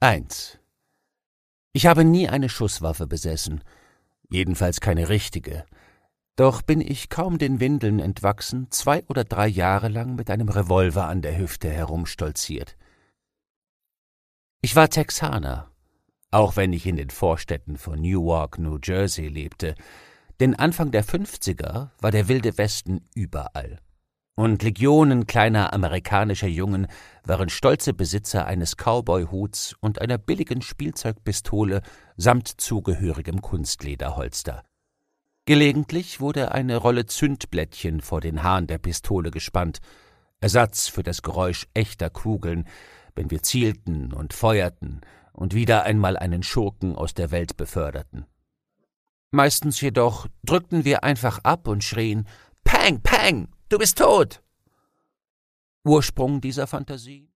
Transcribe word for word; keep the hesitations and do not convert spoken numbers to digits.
eins. Ich habe nie eine Schusswaffe besessen, jedenfalls keine richtige. Doch bin ich kaum den Windeln entwachsen, zwei oder drei Jahre lang mit einem Revolver an der Hüfte herumstolziert. Ich war Texaner, auch wenn ich in den Vorstädten von Newark, New Jersey lebte, denn Anfang der Fünfziger war der Wilde Westen überall. Und Legionen kleiner amerikanischer Jungen waren stolze Besitzer eines Cowboy-Huts und einer billigen Spielzeugpistole samt zugehörigem Kunstlederholster. Gelegentlich wurde eine Rolle Zündblättchen vor den Hahn der Pistole gespannt, Ersatz für das Geräusch echter Kugeln, wenn wir zielten und feuerten und wieder einmal einen Schurken aus der Welt beförderten. Meistens jedoch drückten wir einfach ab und schrien: »Pang, Pang, du bist tot!« Ursprung dieser Fantasie?